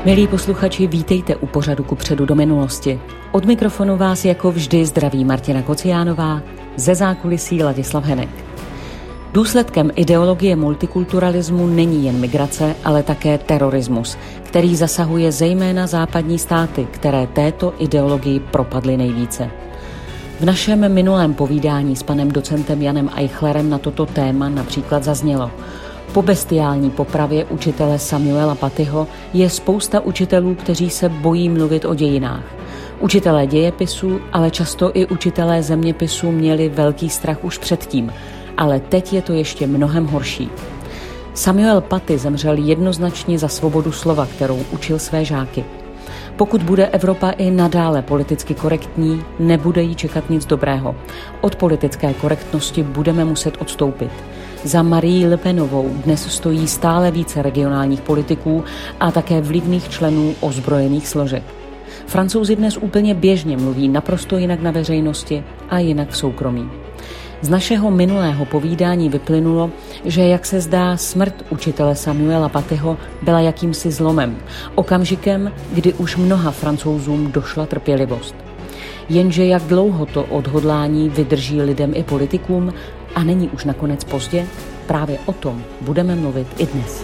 Milí posluchači, vítejte u pořadu Kupředu do minulosti. Od mikrofonu vás jako vždy zdraví Martina Kociánová, ze zákulisí Ladislav Henek. Důsledkem ideologie multikulturalismu není jen migrace, ale také terorismus, který zasahuje zejména západní státy, které této ideologii propadly nejvíce. V našem minulém povídání s panem docentem Janem Eichlerem na toto téma například zaznělo: po bestiální popravě učitele Samuela Patyho je spousta učitelů, kteří se bojí mluvit o dějinách. Učitelé dějepisu, ale často i učitelé zeměpisu měli velký strach už předtím, ale teď je to ještě mnohem horší. Samuel Paty zemřel jednoznačně za svobodu slova, kterou učil své žáky. Pokud bude Evropa i nadále politicky korektní, nebude jí čekat nic dobrého. Od politické korektnosti budeme muset odstoupit. Za Marie Le Penovou dnes stojí stále více regionálních politiků a také vlivných členů ozbrojených složek. Francouzi dnes úplně běžně mluví naprosto jinak na veřejnosti a jinak v soukromí. Z našeho minulého povídání vyplynulo, že, jak se zdá, smrt učitele Samuela Patyho byla jakýmsi zlomem, okamžikem, kdy už mnoha Francouzům došla trpělivost. Jenže jak dlouho to odhodlání vydrží lidem i politikům a není už nakonec pozdě? Právě o tom budeme mluvit i dnes.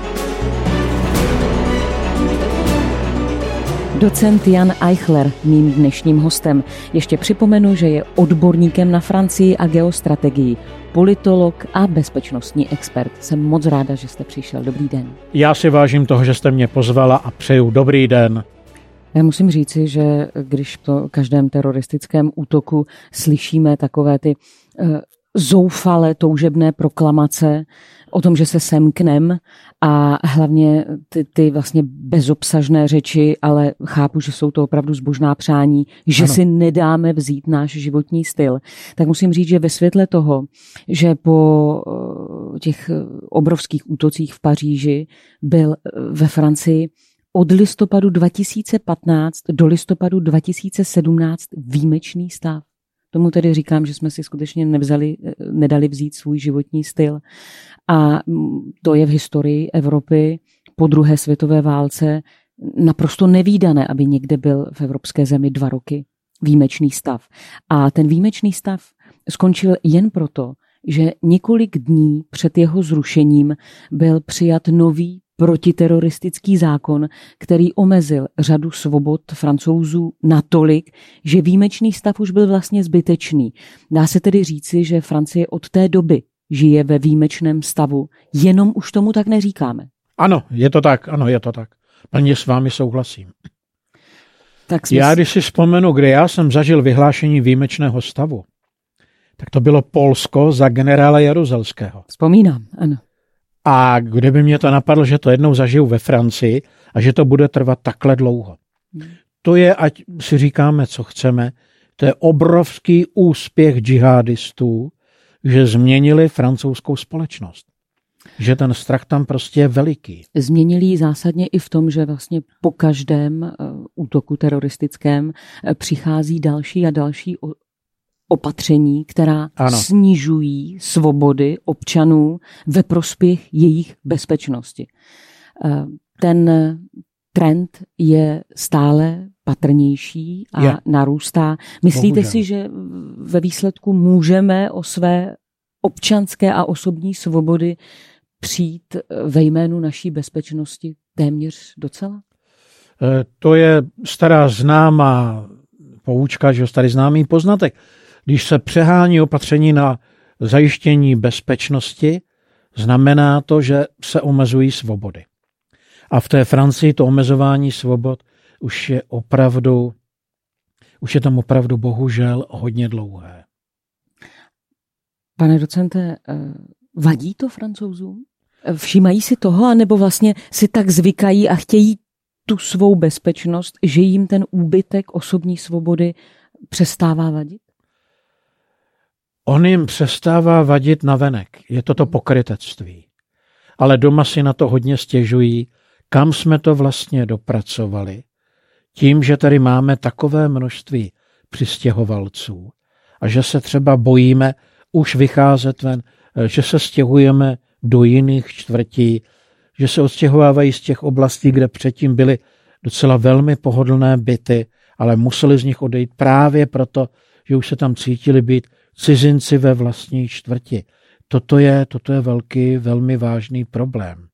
Docent Jan Eichler, mým dnešním hostem. Ještě připomenu, že je odborníkem na Francii a geostrategii, politolog a bezpečnostní expert. Jsem moc ráda, že jste přišel. Dobrý den. Já si vážím toho, že jste mě pozvala a přeju dobrý den. Já musím říci, že když po každém teroristickém útoku slyšíme takové ty zoufalé, toužebné proklamace o tom, že se semknem, a hlavně ty vlastně bezobsažné řeči, ale chápu, že jsou to opravdu zbožná přání, že ano, si nedáme vzít náš životní styl, tak musím říct, že ve světle toho, že po těch obrovských útocích v Paříži byl ve Francii od listopadu 2015 do listopadu 2017 výjimečný stav. Tomu tedy říkám, že jsme si skutečně nedali vzít svůj životní styl. A to je v historii Evropy po druhé světové válce naprosto nevídané, aby někde byl v evropské zemi 2 roky výjimečný stav. A ten výjimečný stav skončil jen proto, že několik dní před jeho zrušením byl přijat nový protiteroristický zákon, který omezil řadu svobod Francouzů natolik, že výjimečný stav už byl vlastně zbytečný. Dá se tedy říci, že Francie od té doby žije ve výjimečném stavu, jenom už tomu tak neříkáme. Ano, je to tak. Plně s vámi souhlasím. Já když si vzpomenu, kde já jsem zažil vyhlášení výjimečného stavu, tak to bylo Polsko za generála Jaruzelského. Vzpomínám, ano. A kdyby mě to napadlo, že to jednou zažiju ve Francii a že to bude trvat takhle dlouho. To je, ať si říkáme, co chceme, to je obrovský úspěch džihadistů, že změnili francouzskou společnost. Že ten strach tam prostě je veliký. Změnili ji zásadně i v tom, že vlastně po každém útoku teroristickém přichází další a další opatření, která snižují svobody občanů ve prospěch jejich bezpečnosti. Ten trend je stále patrnější a narůstá. Myslíte si, že ve výsledku můžeme o své občanské a osobní svobody přijít ve jménu naší bezpečnosti téměř docela? To je stará známá poučka, že starý známý poznatek. Když se přehání opatření na zajištění bezpečnosti, znamená to, že se omezují svobody. A v té Francii to omezování svobod už je tam opravdu bohužel hodně dlouhé. Pane docente, vadí to Francouzům? Všímají si toho, anebo vlastně si tak zvykají a chtějí tu svou bezpečnost, že jim ten úbytek osobní svobody přestává vadit? On jim přestává vadit navenek. Je to pokrytectví. Ale doma si na to hodně stěžují, kam jsme to vlastně dopracovali. Tím, že tady máme takové množství přistěhovalců a že se třeba bojíme už vycházet ven, že se stěhujeme do jiných čtvrtí, že se odstěhovávají z těch oblastí, kde předtím byly docela velmi pohodlné byty, ale museli z nich odejít právě proto, že už se tam cítili být cizinci ve vlastní čtvrti. Toto je velmi vážný problém.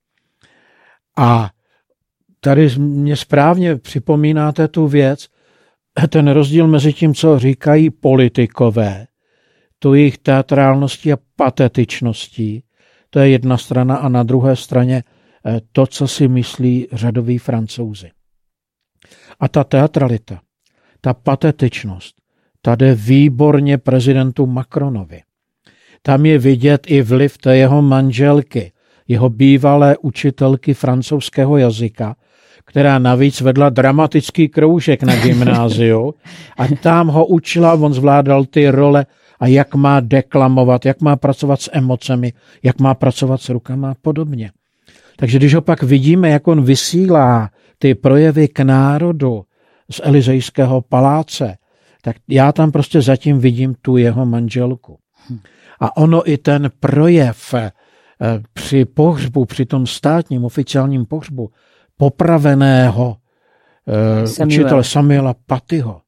A tady mě správně připomínáte tu věc, ten rozdíl mezi tím, co říkají politikové, tu jejich teatrálností a patetičností, to je jedna strana, a na druhé straně to, co si myslí řadoví Francouzi. A ta teatralita, ta patetičnost, ta jde výborně prezidentu Macronovi. Tam je vidět i vliv té jeho manželky, jeho bývalé učitelky francouzského jazyka, která navíc vedla dramatický kroužek na gymnáziu a tam ho učila, on zvládal ty role a jak má deklamovat, jak má pracovat s emocemi, jak má pracovat s rukama a podobně. Takže když ho pak vidíme, jak on vysílá ty projevy k národu z Elizejského paláce, tak já tam prostě zatím vidím tu jeho manželku. A ono i ten projev při pohřbu, při tom státním oficiálním pohřbu popraveného učitele Samuela Patyho.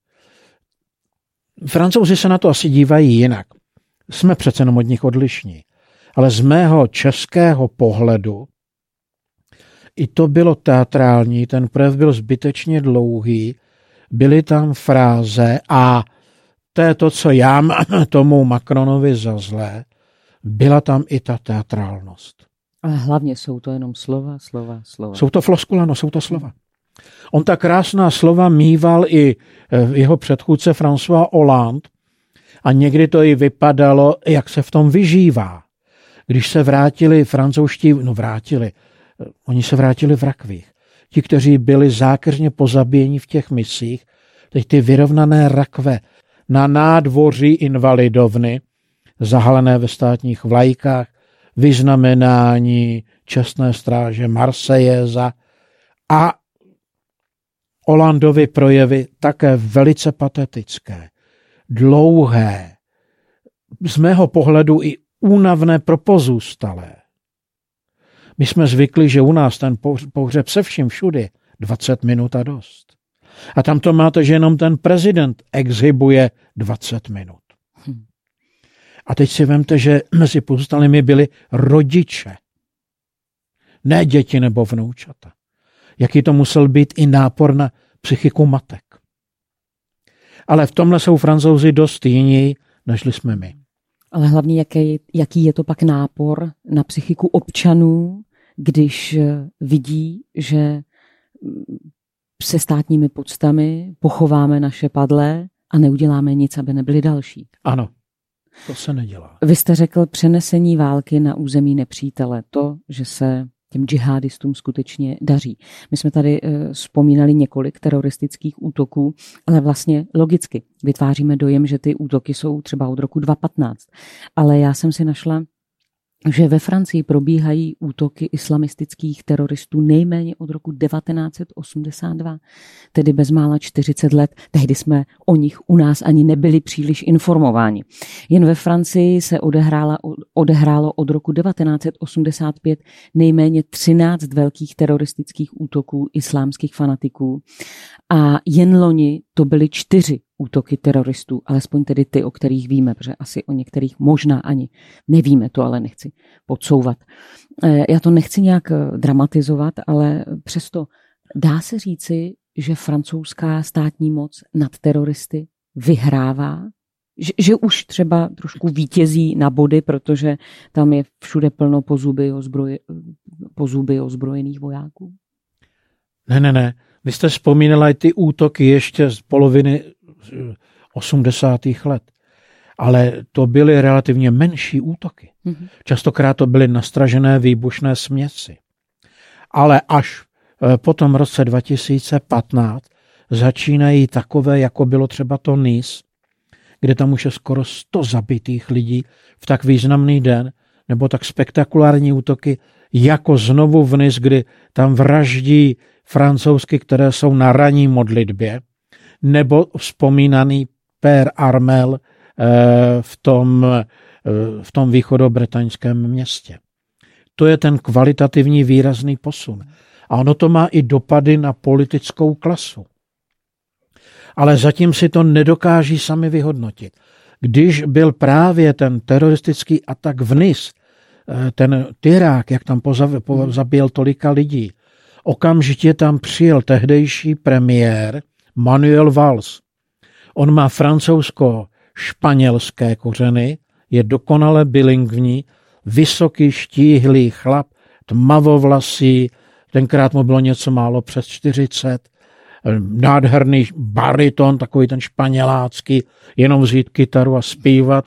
Francouzi se na to asi dívají jinak. Jsme přece jenom od nich odlišní. Ale z mého českého pohledu i to bylo teatrální, ten projev byl zbytečně dlouhý, byly tam fráze a to je to, co já mám tomu Macronovi za zlé, byla tam i ta teatrálnost. Ale hlavně jsou to jenom slova. Jsou to floskule, no, jsou to slova. On ta krásná slova mýval i jeho předchůdce François Hollande a někdy to i vypadalo, jak se v tom vyžívá. Když se vrátili francouzští, oni se vrátili v rakvích. Ti, kteří byli zákeřně pozabíjeni v těch misích, teď ty vyrovnané rakve na nádvoří Invalidovny, zahalené ve státních vlajkách, vyznamenání čestné stráže Marsejéza a Hollandovy projevy také velice patetické, dlouhé, z mého pohledu i únavné pro pozůstalé. My jsme zvykli, že u nás ten pohřeb se vším všudy 20 minut a dost. A tam to máte, že jenom ten prezident exhibuje 20 minut. A teď si vemte, že mezi pozůstalými byli rodiče. Ne děti nebo vnoučata. Jaký to musel být i nápor na psychiku matek. Ale v tomhle jsou Francouzi dost jiní, než jsme my. Ale hlavně, jaký je to pak nápor na psychiku občanů, když vidí, že se státními poctami pochováme naše padlé a neuděláme nic, aby nebyli další. Ano, to se nedělá. Vy jste řekl přenesení války na území nepřítele. To, že se těm džihadistům skutečně daří. My jsme tady vzpomínali několik teroristických útoků, ale vlastně logicky vytváříme dojem, že ty útoky jsou třeba od roku 2015. Ale já jsem si našla, že ve Francii probíhají útoky islamistických teroristů nejméně od roku 1982, tedy bezmála 40 let. Tehdy jsme o nich u nás ani nebyli příliš informováni. Jen ve Francii se odehrálo od roku 1985 nejméně 13 velkých teroristických útoků islámských fanatiků a jen loni to byly 4 útoky teroristů, alespoň tedy ty, o kterých víme, protože asi o některých možná ani nevíme, to ale nechci podsouvat. Já to nechci nějak dramatizovat, ale přesto dá se říci, že francouzská státní moc nad teroristy vyhrává, že už třeba trošku vítězí na body, protože tam je všude plno po zuby ozbrojených vojáků? Ne. Vy jste vzpomínala ty útoky ještě z poloviny 80. let. Ale to byly relativně menší útoky. Častokrát to byly nastražené výbušné směsi. Ale až po tom roce 2015 začínají takové, jako bylo třeba to Nice, kde tam už je skoro 100 zabitých lidí v tak významný den, nebo tak spektakulární útoky, jako znovu v Nice, kdy tam vraždí Francouzky, které jsou na ranní modlitbě, nebo vzpomínaný Père Armel v tom východobretaňském městě. To je ten kvalitativní výrazný posun. A ono to má i dopady na politickou klasu. Ale zatím si to nedokáží sami vyhodnotit. Když byl právě ten teroristický atak v Nice, ten tyrák, jak tam zabil tolika lidí, okamžitě tam přijel tehdejší premiér Manuel Valls. On má francouzsko-španělské kořeny, je dokonale bilingvní, vysoký, štíhlý chlap, tmavovlasý, tenkrát mu bylo něco málo přes 40, nádherný bariton, takový ten španělácký, jenom vzít kytaru a zpívat.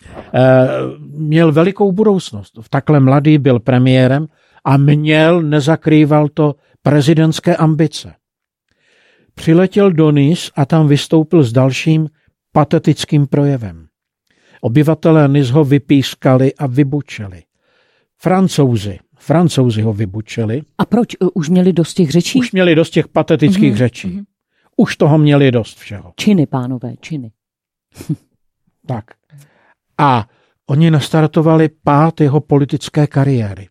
Měl velikou budoucnost. Takhle mladý byl premiérem a nezakrýval to prezidentské ambice. Přiletěl do Nice a tam vystoupil s dalším patetickým projevem. Obyvatelé Nice ho vypískali a vybučeli. Francouzi ho vybučeli. A proč? Už měli dost těch řečí? Už měli dost těch patetických řečí. Už toho měli dost všeho. Činy, pánové, činy. Tak. A oni nastartovali pád jeho politické kariéry.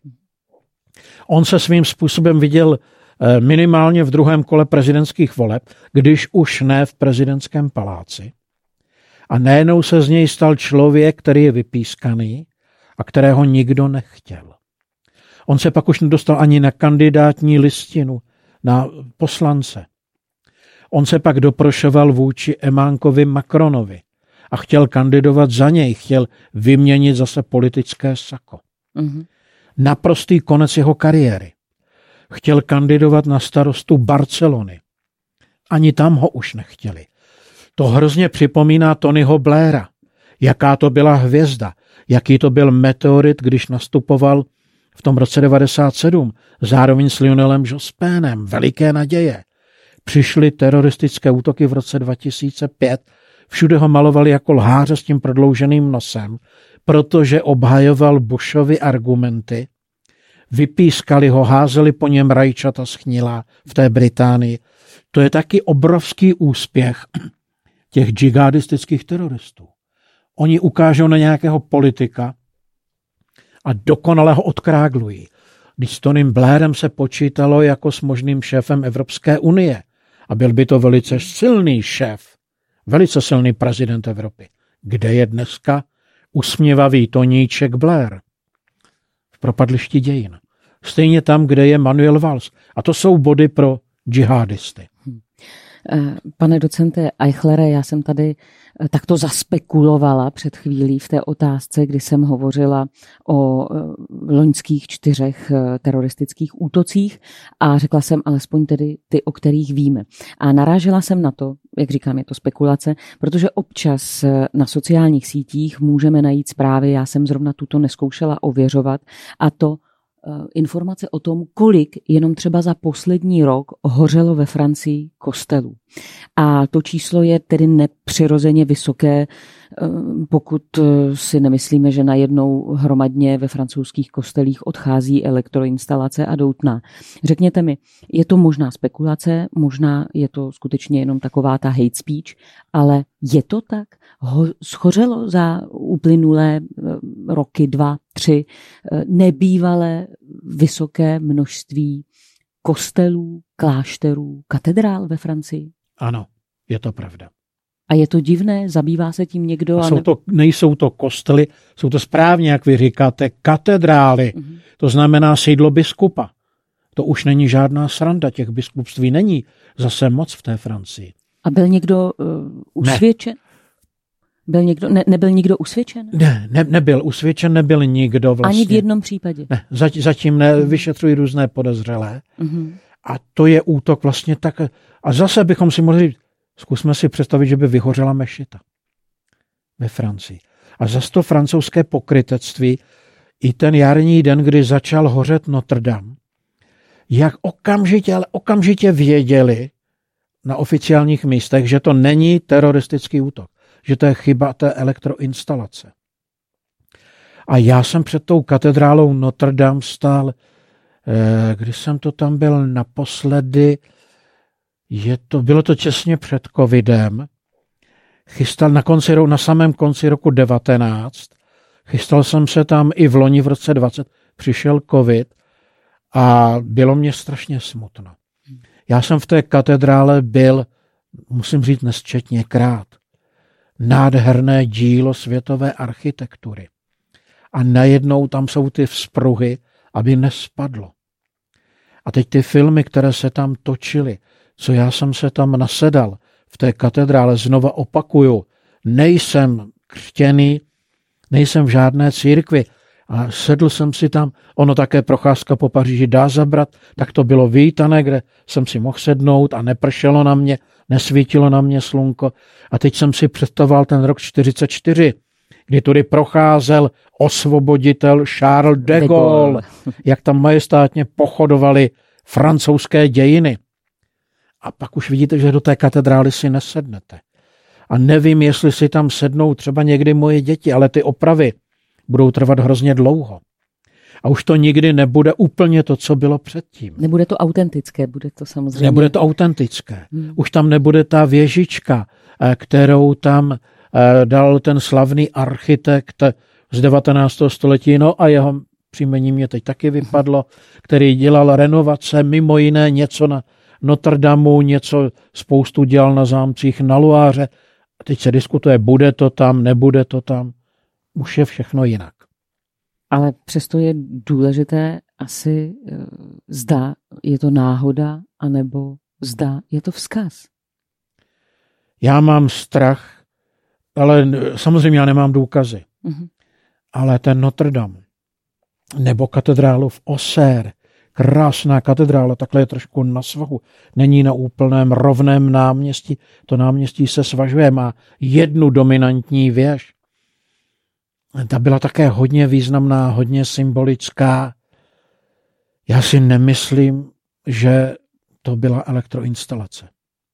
On se svým způsobem viděl minimálně v druhém kole prezidentských voleb, když už ne v prezidentském paláci. A najednou se z něj stal člověk, který je vypískaný a kterého nikdo nechtěl. On se pak už nedostal ani na kandidátní listinu, na poslance. On se pak doprošoval vůči Emánkovi Macronovi a chtěl kandidovat za něj, chtěl vyměnit zase politické sako. Naprostý konec jeho kariéry. Chtěl kandidovat na starostu Barcelony. Ani tam ho už nechtěli. To hrozně připomíná Tonyho Blaira. Jaká to byla hvězda, jaký to byl meteorit, když nastupoval v tom roce 1997, zároveň s Lionelem Jospénem, veliké naděje. Přišly teroristické útoky v roce 2005, všude ho malovali jako lháře s tím prodlouženým nosem, protože obhajoval Bushovy argumenty, vypískali ho, házeli po něm rajčata schnilá v té Británii. To je taky obrovský úspěch těch džihadistických teroristů. Oni ukážou na nějakého politika a dokonale ho odkráglují. Když s Tonym Blairem se počítalo jako s možným šéfem Evropské unie a byl by to velice silný šéf, velice silný prezident Evropy. Kde je dneska usměvavý Toníček Blair? V propadlišti dějin. Stejně tam, kde je Manuel Valls. A to jsou body pro džihadisty. Pane docente Eichlere, já jsem tady takto zaspekulovala před chvílí v té otázce, kdy jsem hovořila o loňských 4 teroristických útocích a řekla jsem alespoň tedy ty, o kterých víme. A narážela jsem na to, jak říkám, je to spekulace, protože občas na sociálních sítích můžeme najít zprávy, já jsem zrovna tuto neskoušela ověřovat, a to informace o tom, kolik jenom třeba za poslední rok hořelo ve Francii kostelů. A to číslo je tedy nepřirozeně vysoké, pokud si nemyslíme, že najednou hromadně ve francouzských kostelích odchází elektroinstalace a doutná. Řekněte mi, je to možná spekulace, možná je to skutečně jenom taková ta hate speech, ale je to tak? Schořelo za uplynulé roky 2, 3 nebývalé vysoké množství kostelů, klášterů, katedrál ve Francii? Ano, je to pravda. A je to divné? Zabývá se tím někdo? Nejsou to kostely, jsou to správně, jak vy říkáte, katedrály. To znamená sídlo biskupa. To už není žádná sranda, těch biskupství není zase moc v té Francii. A byl někdo usvědčen? Nebyl nikdo usvědčen? Nebyl usvědčen, nebyl nikdo vlastně. Ani v jednom případě? Ne, zatím nevyšetřují různé podezřelé. A to je útok vlastně tak. A zase bychom si mohli říct, zkusme si představit, že by vyhořela mešita ve Francii. A zase to francouzské pokrytectví, i ten jarní den, kdy začal hořet Notre Dame, jak okamžitě věděli na oficiálních místech, že to není teroristický útok, že to je chyba té elektroinstalace. A já jsem před tou katedrálou Notre Dame stál, když jsem to tam byl naposledy, bylo to těsně před covidem, na samém konci roku 19, chystal jsem se tam i v loni v roce 20, přišel covid A bylo mě strašně smutno. Já jsem v té katedrále byl, musím říct, nesčetněkrát. Nádherné dílo světové architektury. A najednou tam jsou ty vzpruhy, aby nespadlo. A teď ty filmy, které se tam točily, co já jsem se tam nasedal v té katedrále, znova opakuju, nejsem křtěný, nejsem v žádné církvi, a sedl jsem si tam, ono také procházka po Paříži dá zabrat, tak to bylo vítané, kde jsem si mohl sednout a nepršelo na mě, nesvítilo na mě slunko. A teď jsem si představoval ten rok 1944, kdy tudy procházel osvoboditel Charles de Gaulle, jak tam majestátně pochodovali francouzské dějiny. A pak už vidíte, že do té katedrály si nesednete. A nevím, jestli si tam sednou třeba někdy moje děti, ale ty opravy budou trvat hrozně dlouho. A už to nikdy nebude úplně to, co bylo předtím. Nebude to autentické, bude to samozřejmě. Nebude to autentické. Už tam nebude ta věžička, kterou tam dal ten slavný architekt z 19. století, no a jeho příjmení mě teď taky vypadlo, který dělal renovace, mimo jiné něco na Notre Damu, něco spoustu dělal na zámcích na Loire. A teď se diskutuje, bude to tam, nebude to tam. Už je všechno jinak. Ale přesto je důležité asi zda je to náhoda, anebo zda je to vzkaz. Já mám strach, ale samozřejmě já nemám důkazy. Ale ten Notre Dame nebo katedrálu v Auxerre, krásná katedrála, takhle je trošku na svahu, není na úplném rovném náměstí, to náměstí se svažuje, má jednu dominantní věž. Ta byla také hodně významná, hodně symbolická. Já si nemyslím, že to byla elektroinstalace.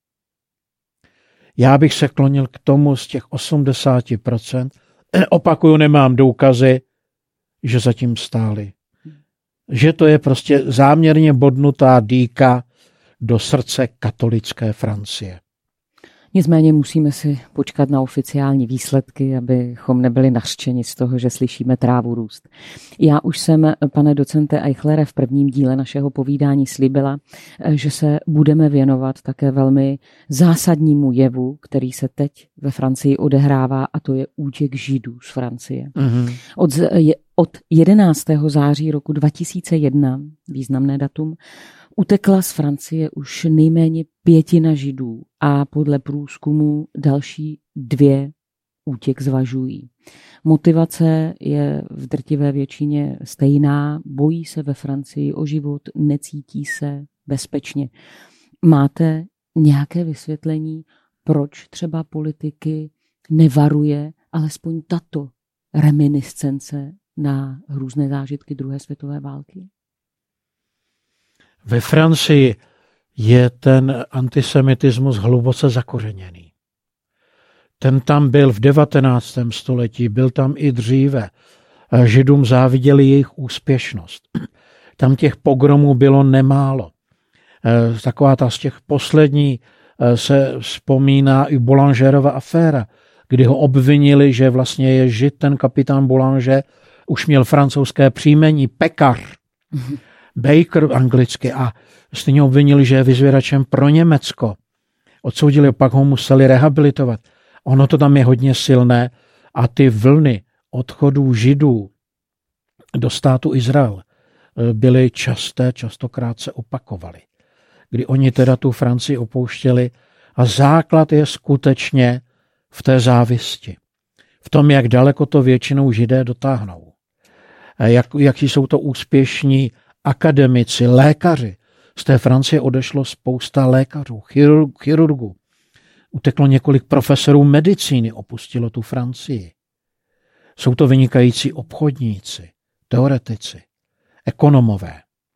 Já bych se klonil k tomu z těch 80%. Opakuju, nemám důkazy, že zatím stáli. Že to je prostě záměrně bodnutá dýka do srdce katolické Francie. Nicméně musíme si počkat na oficiální výsledky, abychom nebyli nařčeni z toho, že slyšíme trávu růst. Já už jsem, pane docente Eichlere, v prvním díle našeho povídání slíbila, že se budeme věnovat také velmi zásadnímu jevu, který se teď ve Francii odehrává, a to je útěk Židů z Francie. Od 11. září roku 2001, významné datum, utekla z Francie už nejméně 5 Židů a podle průzkumu další 2 útěk zvažují. Motivace je v drtivé většině stejná, bojí se ve Francii o život, necítí se bezpečně. Máte nějaké vysvětlení, proč třeba politiky nevaruje alespoň tato reminiscence na hrůzné zážitky druhé světové války? Ve Francii je ten antisemitismus hluboce zakořeněný. Ten tam byl v 19. století, byl tam i dříve. Židům záviděli jejich úspěšnost. Tam těch pogromů bylo nemálo. Taková ta z těch poslední se vzpomíná i Boulangerova aféra, kdy ho obvinili, že vlastně je Žid, ten kapitán Boulanger, už měl francouzské příjmení, pekař. Baker anglicky, a stejně obvinili, že je vyzvěračem pro Německo. Odsoudili, pak ho museli rehabilitovat. Ono to tam je hodně silné a ty vlny odchodů Židů do státu Izrael byly častokrát se opakovaly. Kdy oni teda tu Francii opouštěli a základ je skutečně v té závisti. V tom, jak daleko to většinou Židé dotáhnou. Jaký jsou to úspěšní akademici, lékaři. Z té Francie odešlo spousta lékařů, chirurgů. Uteklo několik profesorů medicíny, opustilo tu Francii. Jsou to vynikající obchodníci, teoretici, ekonomové.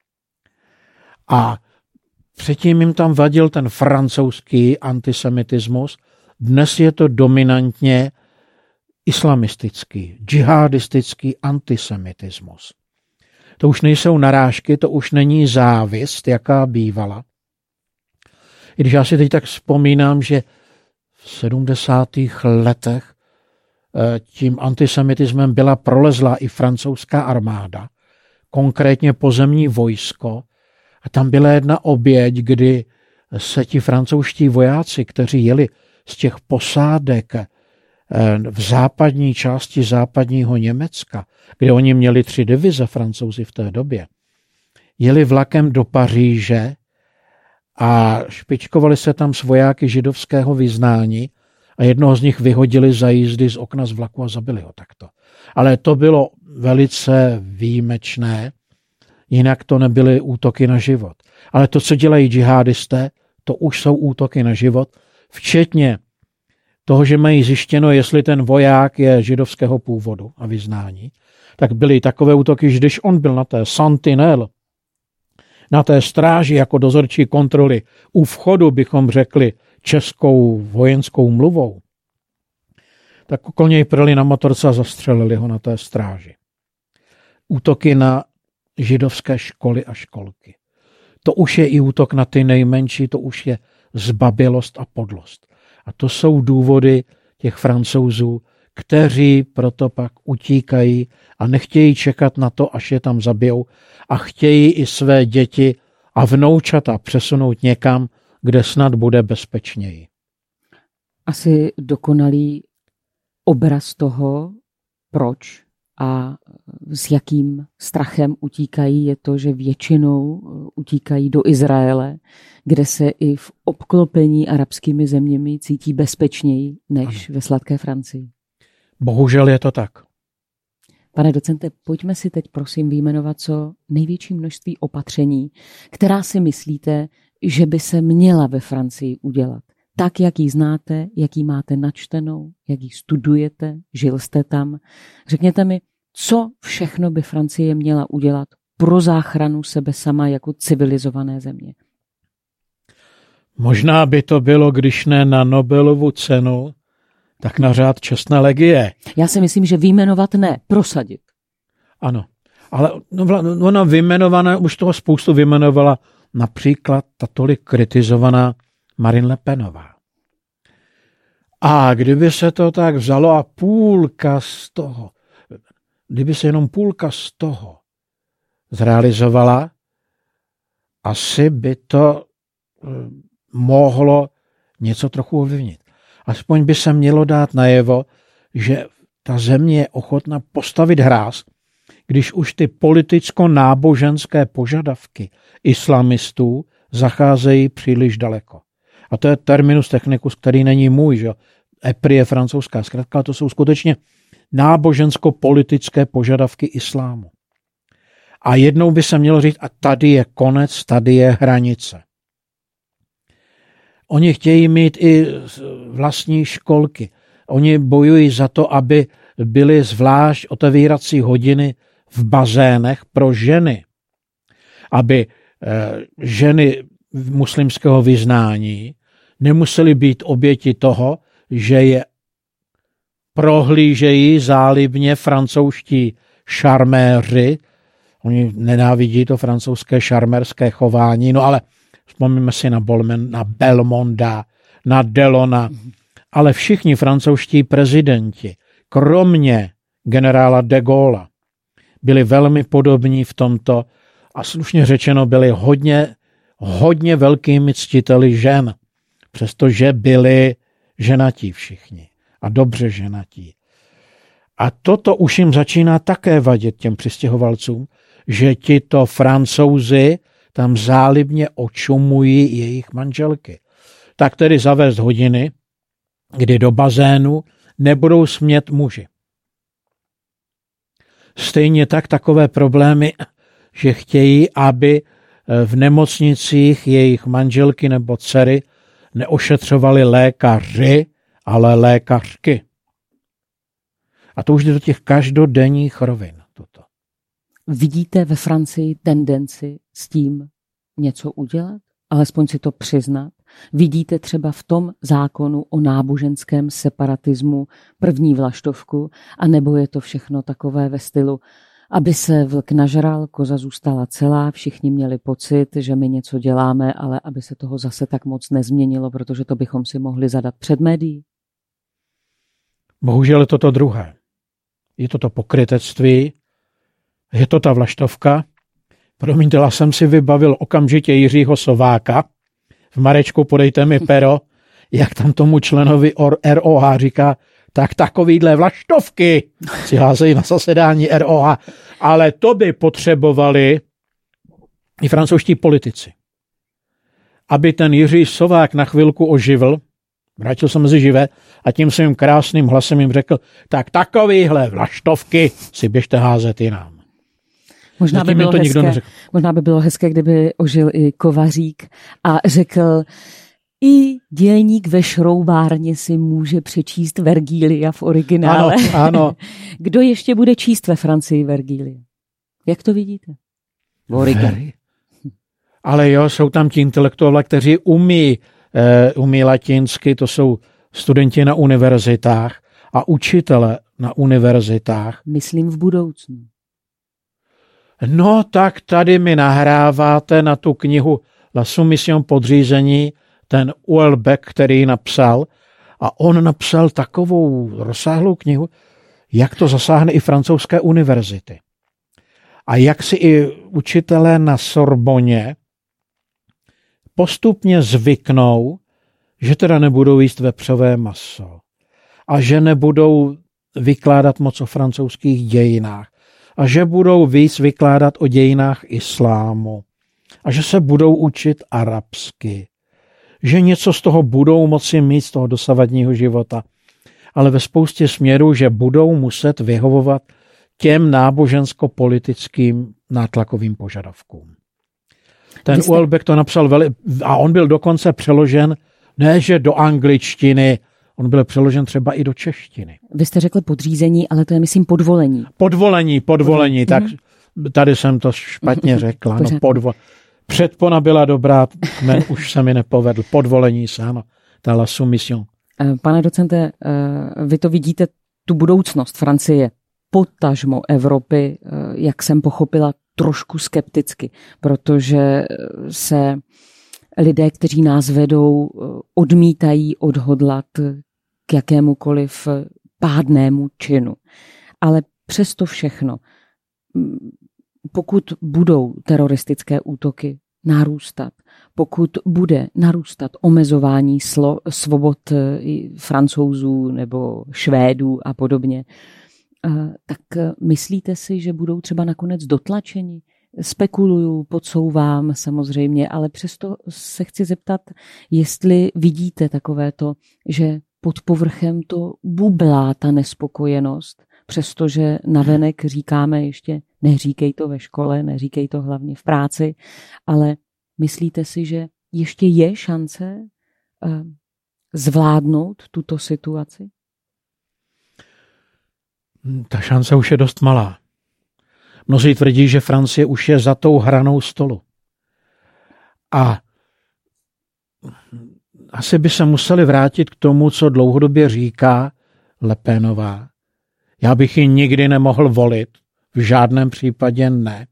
A předtím jim tam vadil ten francouzský antisemitismus. Dnes je to dominantně islamistický, džihadistický antisemitismus. To už nejsou narážky, to už není závist, jaká bývala. I když já si teď tak vzpomínám, že v 70. letech tím antisemitismem byla prolezlá i francouzská armáda, konkrétně pozemní vojsko. A tam byla jedna oběť, kdy se ti francouzští vojáci, kteří jeli z těch posádek v západní části západního Německa, kde oni měli 3 divize Francouzi v té době, jeli vlakem do Paříže a špičkovali se tam s vojáky židovského vyznání a jednoho z nich vyhodili za jízdy z okna z vlaku a zabili ho takto. Ale to bylo velice výjimečné, jinak to nebyly útoky na život. Ale to, co dělají džihadisté, to už jsou útoky na život, včetně toho, že mají zjištěno, jestli ten voják je židovského původu a vyznání, tak byly takové útoky, že když on byl na té sentinel, na té stráži jako dozorčí kontroly, u vchodu bychom řekli českou vojenskou mluvou, tak okolo něj prali na motorce a zastřelili ho na té stráži. Útoky na židovské školy a školky. To už je i útok na ty nejmenší, to už je zbabělost a podlost. A to jsou důvody těch Francouzů, kteří proto pak utíkají a nechtějí čekat na to, až je tam zabijou a chtějí i své děti a vnoučata přesunout někam, kde snad bude bezpečněji. Asi dokonalý obraz toho, proč a s jakým strachem utíkají, je to, že většinou utíkají do Izraele, kde se i v obklopení arabskými zeměmi cítí bezpečněji než ve sladké Francii. Bohužel je to tak. Pane docente, pojďme si teď prosím vyjmenovat co největší množství opatření, která si myslíte, že by se měla ve Francii udělat. Tak, jak ji znáte, jak ji máte načtenou, jak ji studujete, žil jste tam. Řekněte mi, co všechno by Francie měla udělat pro záchranu sebe sama jako civilizované země. Možná by to bylo, když ne na Nobelovu cenu, tak na řád čestné legie. Já si myslím, že vyjmenovat ne, prosadit. Ano, ale ona vyjmenovaná, už toho spoustu vyjmenovala, například ta tolik kritizovaná Marine Le Penová. A kdyby se to tak vzalo a půlka z toho, kdyby se jenom půlka z toho zrealizovala, asi by to mohlo něco trochu ovlivnit. Aspoň by se mělo dát najevo, že ta země je ochotna postavit hráz, když už ty politicko-náboženské požadavky islamistů zacházejí příliš daleko. A to je terminus technicus, který není můj, že? EPRI je francouzská zkratka, to jsou skutečně nábožensko-politické požadavky islámu. A jednou by se mělo říct, a tady je konec, tady je hranice. Oni chtějí mít i vlastní školky. Oni bojují za to, aby byly zvlášť otevírací hodiny v bazénech pro ženy. Aby ženy muslimského vyznání nemusely být oběti toho, že je prohlížejí zálibně francouzští šarméři. Oni nenávidí to francouzské šarmerské chování, no ale vzpomíme si na Belmonda, na Delona, ale všichni francouzští prezidenti, kromě generála de Gaulle, byli velmi podobní v tomto a slušně řečeno byli hodně velkými ctiteli žen, přestože byli ženatí všichni a dobře ženatí. A toto už jim začíná také vadit těm přistěhovalcům, že tito Francouzi tam zálibně očumují jejich manželky. Tak tedy zavést hodiny, kdy do bazénu nebudou smět muži. Stejně tak takové problémy, že chtějí, aby v nemocnicích jejich manželky nebo dcery neošetřovali lékaři, ale lékařky. A to už jde do těch každodenních rovin. Toto. Vidíte ve Francii tendenci s tím něco udělat? Alespoň si to přiznat? Vidíte třeba v tom zákonu o náboženském separatismu první vlaštovku, anebo je to všechno takové ve stylu, aby se vlk nažral, koza zůstala celá, všichni měli pocit, že my něco děláme, ale aby se toho zase tak moc nezměnilo, protože to bychom si mohli zadat před médií? Bohužel je to druhé. Je to pokrytectví, Je to ta vlaštovka. Promiňte, já jsem si vybavil okamžitě Jiřího Sováka. V Marečku podejte mi pero, jak tam tomu členovi ROH říká, tak takovýhle vlaštovky si házejí na zasedání ROH. Ale to by potřebovali i francouzští politici. Aby ten Jiří Sovák na chvilku oživl, vrátil se mezi živé a tím svým krásným hlasem jim řekl, tak takovýhle vlaštovky si běžte házet i nám. Možná by bylo hezké, kdyby ožil i Kovařík a řekl, i dělník ve šroubárně si může přečíst Vergília v originále. Ano. Kdo ještě bude číst ve Francii Vergília? Jak to vidíte? Ale jo, jsou tam ti intelektuálové, kteří umí latinsky, to jsou studenti na univerzitách a učitele na univerzitách. Myslím v budoucnu. No tak tady mi nahráváte na tu knihu La Soumission podřízení, ten Houellebecq, který ji napsal, a on napsal takovou rozsáhlou knihu, jak to zasáhne i francouzské univerzity. A jak si i učitelé na Sorboně postupně zvyknou, že teda nebudou jíst vepřové maso a že nebudou vykládat moc o francouzských dějinách a že budou víc vykládat o dějinách islámu a že se budou učit arabsky, že něco z toho budou moci mít z toho dosavadního života, ale ve spoustě směrů, že budou muset vyhovovat těm nábožensko-politickým nátlakovým požadavkům. Ten Houellebecq to napsal a on byl dokonce přeložen, ne že do angličtiny, on byl přeložen třeba i do češtiny. Vy jste řekl podřízení, ale to je myslím podvolení. Podvolení, tak tady jsem to špatně řekla. Předpona byla dobrá, men už se mi nepovedl. Podvolení se, ano, ta la soumission. Pane docente, vy to vidíte, tu budoucnost Francie, potažmo Evropy, jak jsem pochopila, trošku skepticky, protože se lidé, kteří nás vedou, odmítají odhodlat k jakémukoliv pádnému činu. Ale přesto všechno, pokud budou teroristické útoky narůstat, pokud bude narůstat omezování svobod Francouzů nebo Švédů a podobně, tak myslíte si, že budou třeba nakonec dotlačeni? Spekuluju, podsouvám samozřejmě, ale přesto se chci zeptat, jestli vidíte takovéto, že pod povrchem to bublá ta nespokojenost, přestože navenek říkáme ještě neříkej to ve škole, neříkej to hlavně v práci, ale myslíte si, že ještě je šance zvládnout tuto situaci? Ta šance už je dost malá. Mnozí tvrdí, že Francie už je za tou hranou stolu. A asi by se museli vrátit k tomu, co dlouhodobě říká Le Penová. Já bych ji nikdy nemohl volit, v žádném případě ne.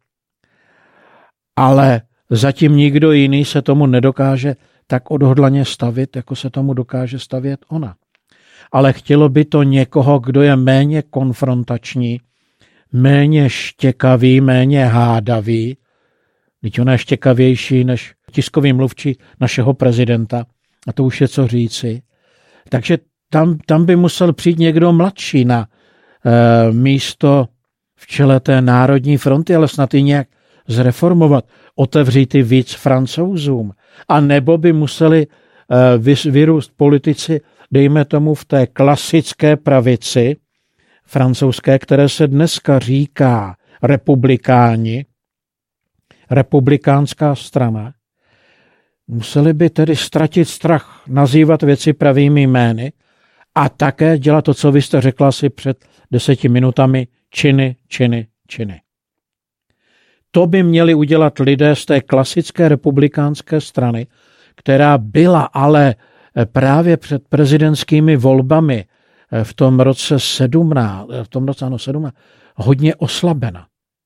Ale zatím nikdo jiný se tomu nedokáže tak odhodlaně stavit, jako se tomu dokáže stavět ona. Ale chtělo by to někoho, kdo je méně konfrontační, méně štěkavý, méně hádavý. Vždyť ona je štěkavější než tiskový mluvčí našeho prezidenta. A to už je co říci. Takže tam by musel přijít někdo mladší na místo v čele té Národní fronty, ale snad i nějak zreformovat, otevřít i víc Francouzům. A nebo by museli vyrůst politici, dejme tomu v té klasické pravici francouzské, které se dneska říká republikáni, republikánská strana, museli by tedy ztratit strach, nazývat věci pravými jmény a také dělat to, co vy jste řekla si před 10 minutami, činy. To by měli udělat lidé z té klasické republikánské strany, která byla ale právě před prezidentskými volbami v tom roce 17 hodně oslabena.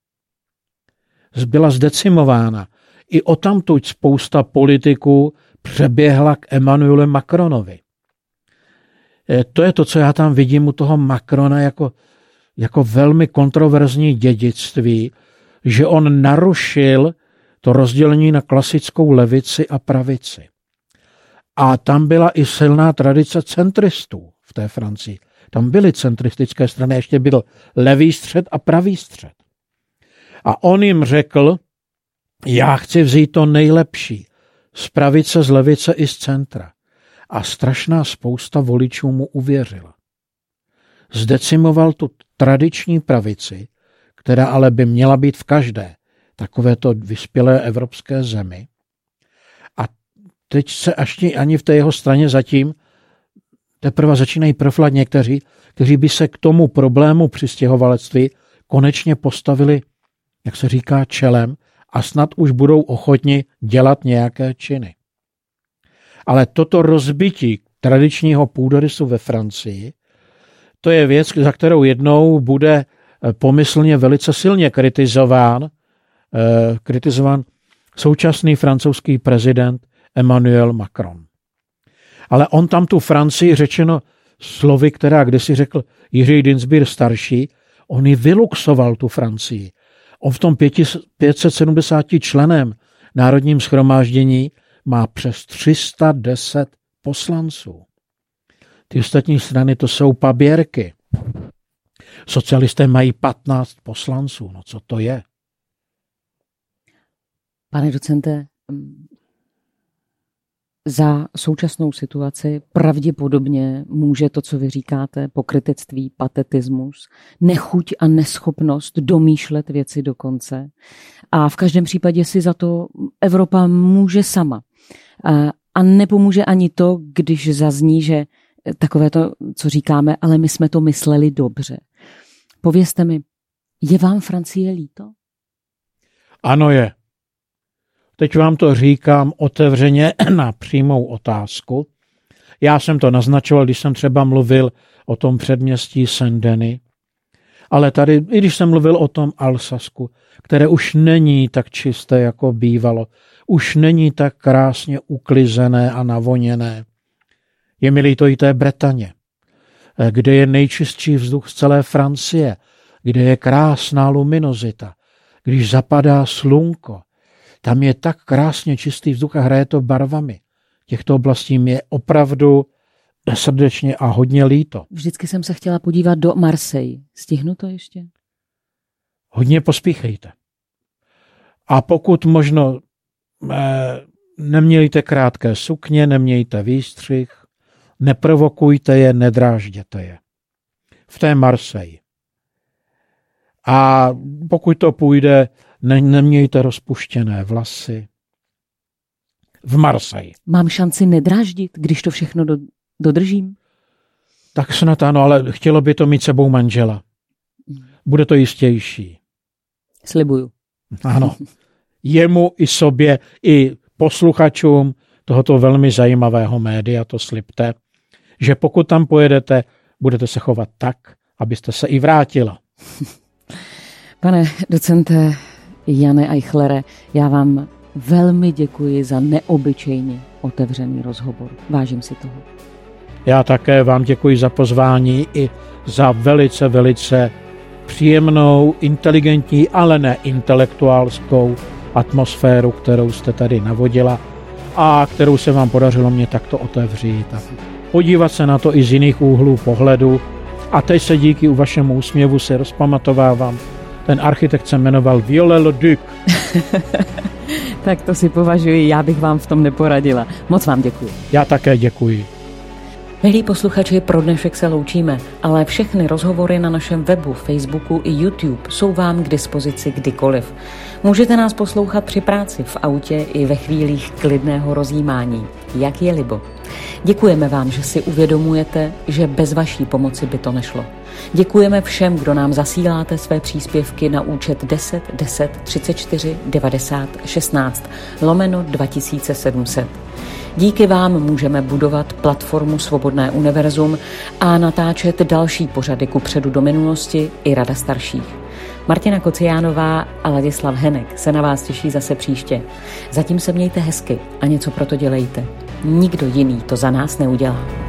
Byla zdecimována. I odtamtud spousta politiků přeběhla k Emmanuelu Macronovi. To je to, co já tam vidím u toho Macrona jako jako velmi kontroverzní dědictví, že on narušil to rozdělení na klasickou levici a pravici. A tam byla i silná tradice centristů v té Francii. Tam byly centristické strany, ještě byl levý střed a pravý střed. A on jim řekl, já chci vzít to nejlepší z pravice, z levice i z centra. A strašná spousta voličů mu uvěřila. Zdecimoval tu tradiční pravici, která ale by měla být v každé takovéto vyspělé evropské zemi. A teď se ani v té jeho straně zatím teprve začínají profilat někteří, kteří by se k tomu problému přistěhovalectví konečně postavili, jak se říká, čelem a snad už budou ochotni dělat nějaké činy. Ale toto rozbití tradičního půdorysu ve Francii, to je věc, za kterou jednou bude pomyslně velice silně kritizován současný francouzský prezident Emmanuel Macron. Ale on tam tu Francii, řečeno slovy, která kdysi řekl Jiří Dinsbír starší, on ji vyluxoval tu Francii. On v tom 570 členem národním shromáždění má přes 310 poslanců. Ty ostatní strany to jsou paběrky. Socialisté mají 15 poslanců. No co to je? Pane docente, za současnou situaci pravděpodobně může to, co vy říkáte, pokrytectví, patetismus, nechuť a neschopnost domýšlet věci do konce. A v každém případě si za to Evropa může sama. A nepomůže ani to, když zazní, že takové to, co říkáme, ale my jsme to mysleli dobře. Povězte mi, je vám Francie líto? Ano je. Teď vám to říkám otevřeně na přímou otázku. Já jsem to naznačoval, když jsem třeba mluvil o tom předměstí Saint-Denis, ale tady, i když jsem mluvil o tom Alsasku, které už není tak čisté, jako bývalo, už není tak krásně uklizené a navoněné. Je mi líto i té Bretaně, kde je nejčistší vzduch z celé Francie, kde je krásná luminozita, když zapadá slunko. Tam je tak krásně čistý vzduch a hraje to barvami. Těchto oblastí mi je opravdu srdečně a hodně líto. Vždycky jsem se chtěla podívat do Marseille. Stihnu to ještě? Hodně pospíchejte. A pokud možno nemějte krátké sukně, nemějte výstřih, neprovokujte je, nedrážděte je. V té Marseille. A pokud to půjde, nemějte rozpuštěné vlasy. V Marseille. Mám šanci nedráždit, když to všechno dodržím? Tak snad ano, ale chtělo by to mít sebou manžela. Bude to jistější. Slibuju. Ano. Jemu i sobě, i posluchačům tohoto velmi zajímavého média to slibte, že pokud tam pojedete, budete se chovat tak, abyste se i vrátila. Pane docente Jane Eichlere, já vám velmi děkuji za neobyčejně otevřený rozhovor. Vážím si toho. Já také vám děkuji za pozvání i za velice, velice příjemnou, inteligentní, ale ne intelektuálskou atmosféru, kterou jste tady navodila a kterou se vám podařilo mě takto otevřít a podívat se na to i z jiných úhlů pohledu. A teď se díky vašemu úsměvu se rozpamatovávám. Ten architekt se jmenoval Viollet-le-Duc. Tak to si považuji, já bych vám v tom neporadila. Moc vám děkuji. Já také děkuji. Milí posluchači, pro dnešek se loučíme, ale všechny rozhovory na našem webu, Facebooku i YouTube jsou vám k dispozici kdykoliv. Můžete nás poslouchat při práci, v autě i ve chvílích klidného rozjímání, jak je libo. Děkujeme vám, že si uvědomujete, že bez vaší pomoci by to nešlo. Děkujeme všem, kdo nám zasíláte své příspěvky na účet 10 10 34 90 16 /2700. Díky vám můžeme budovat platformu Svobodné univerzum a natáčet další pořady kupředu do minulosti i Rada starších. Martina Kociánová a Ladislav Henek se na vás těší zase příště. Zatím se mějte hezky a něco pro to dělejte. Nikdo jiný to za nás neudělá.